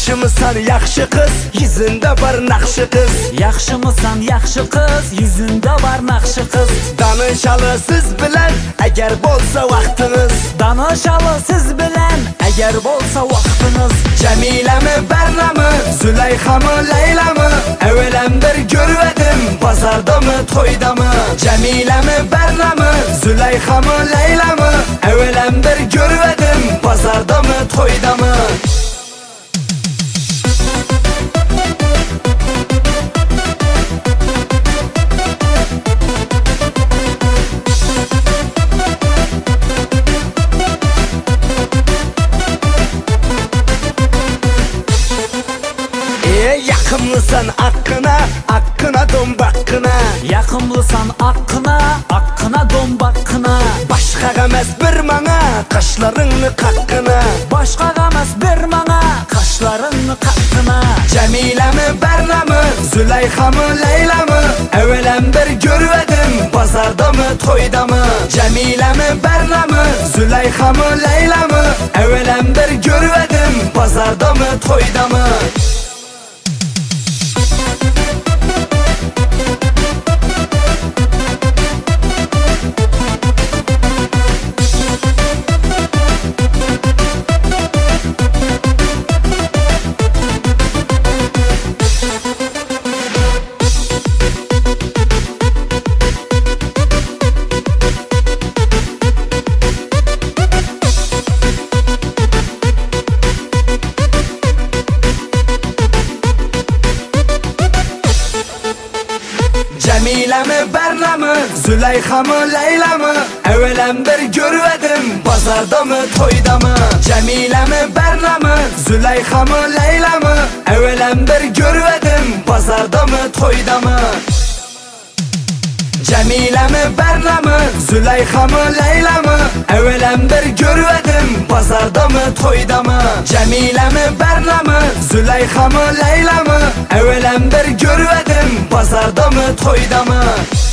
Yaxshimisan yaxshi qiz, yuzingda bir naqshi qiz. Yaxshimisan yaxshi qiz, yuzingda bir naqshi qiz. Danışalı siz bilan agar bo'lsa vaqtimiz. Danışalı siz bilan agar bo'lsa vaqtimiz. Jamilami Barnami, Zulayxami Laylami, avvalam bir ko'rvadim, bozordami to'ydami. Jamilami Barnami, Zulayxami Laylami, avvalam bir ko'rvadim, bozordami to'ydami. Yaqinmisan haqqına, haqqına dombaqqına. Yaqinmisan haqqına, haqqına dombaqqına. Boshqaga emas bir manga qashlaringni qaqqina. Boshqaga emas bir manga qashlaringni qaqqina. Jamilami Barnami, Zulayxami Laylami, avvalam bir ko'rvadim, bozordami to'ydami. Jamilami Barnami, Zulayxami Laylami, avvalam bir ko'rvadim, bozordami to'ydami. Jamilami Barnami, Zulayxami Laylami, avvalam bir ko'rvadim, bozordami to'ydami. Jamilami Barnami, Zulayxami Laylami, avvalam bir ko'rvadim, bozordami to'ydami. Jamilami Barnami, Zulayxami Laylami, avvalam bir ko'rvadim, bozordami to'ydami. Jamilami Barnami, Zulayxami Laylami, avvalam bir ko'rvadim, bozordami to'ydami.